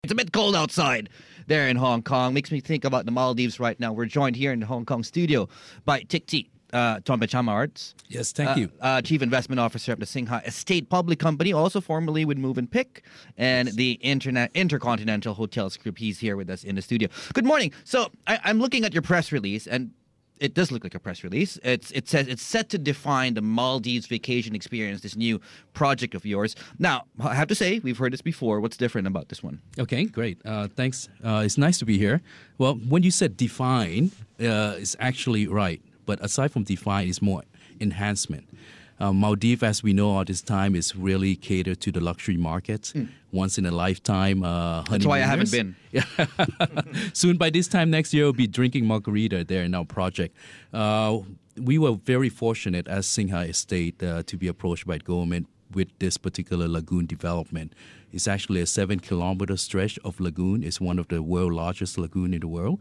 It's a bit cold outside there in Hong Kong. Makes me think about the Maldives right now. We're joined here in the Hong Kong studio by Tikti Arts. Yes, thank you. Chief Investment Officer of the Singha Estate Public Company, also formerly with Move and Pick, and the Intercontinental Hotels Group. He's here with us in the studio. Good morning. So I'm looking at your press release, and it does look like a press release. It says it's set to define the Maldives vacation experience, this new project of yours. Now, I have to say, we've heard this before. What's different about this one? Okay, great. Thanks. It's nice to be here. Well, when you said define, it's actually right. But aside from define, it's more enhancement. Maldives, as we know all this time, is really catered to the luxury market. Once in a lifetime. That's why I haven't been. Soon, by this time next year, we'll be drinking margarita there in our project. We were very fortunate as Singha Estate to be approached by government with this particular lagoon development. It's actually a 7-kilometer stretch of lagoon. It's one of the world's largest lagoon in the world.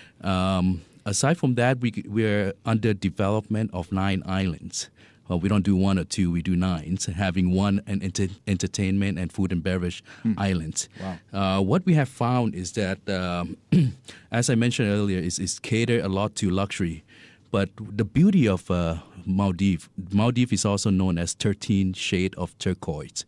Aside from that, we're under development of 9 islands. Well, we don't do 1 or 2, we do 9, having one an entertainment and food and beverage islands. Wow. What we have found is that, as I mentioned earlier, is cater a lot to luxury. But the beauty of Maldives is also known as 13 shade of turquoise.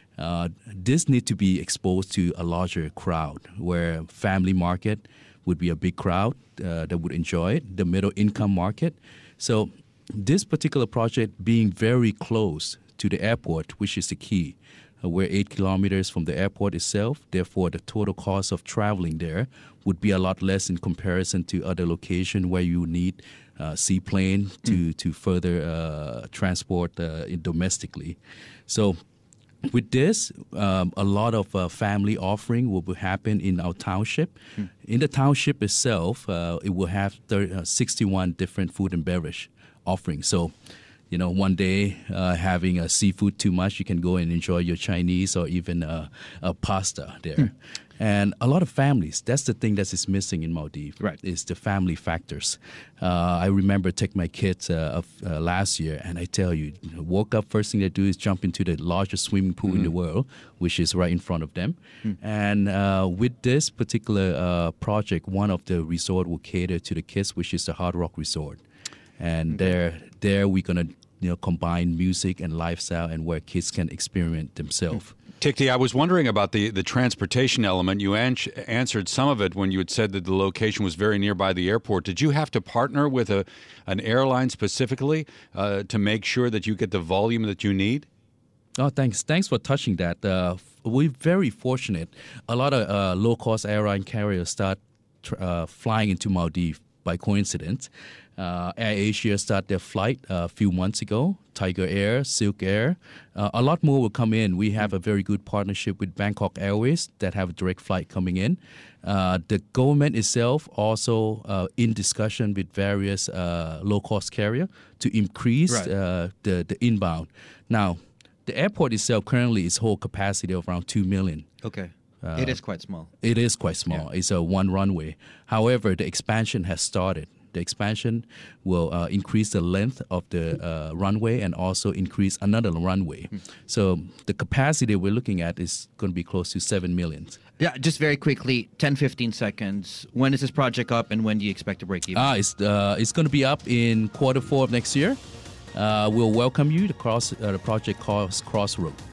This need to be exposed to a larger crowd, where family market would be a big crowd that would enjoy it, the middle income market. So this particular project being very close to the airport, which is the key. We're 8 kilometers from the airport itself. Therefore, the total cost of traveling there would be a lot less in comparison to other locations where you need seaplane to further transport domestically. So with this, a lot of family offering will happen in our township. In the township itself, it will have 61 different food and beverage offerings. So, one day having a seafood too much, you can go and enjoy your Chinese or even a pasta there. And a lot of families, that's the thing that is missing in Maldives, right? Is the family factors. I remember taking my kids last year, and I tell you, woke up, first thing they do is jump into the largest swimming pool in the world, which is right in front of them. And with this particular project, one of the resort will cater to the kids, which is the Hard Rock Resort. And there we're going to combine music and lifestyle and where kids can experience themselves. Tikti, I was wondering about the transportation element. You answered some of it when you had said that the location was very nearby the airport. Did you have to partner with an airline specifically to make sure that you get the volume that you need? Oh, thanks. Thanks for touching that. We're very fortunate. A lot of low-cost airline carriers start flying into Maldives by coincidence. Air Asia started their flight a few months ago, Tiger Air, Silk Air. A lot more will come in. We have a very good partnership with Bangkok Airways that have a direct flight coming in. The government itself also in discussion with various low-cost carrier to increase the inbound. Now, the airport itself currently is whole capacity of around 2 million. Okay. It is quite small. It is quite small. Yeah. It's a one runway. However, the expansion has started. The expansion will increase the length of the runway and also increase another runway. So the capacity we're looking at is going to be close to 7 million. Yeah, just very quickly, 10, 15 seconds. When is this project up and when do you expect to break even? It's going to be up in Q4 of next year. We'll welcome you to the project calls Crossroad.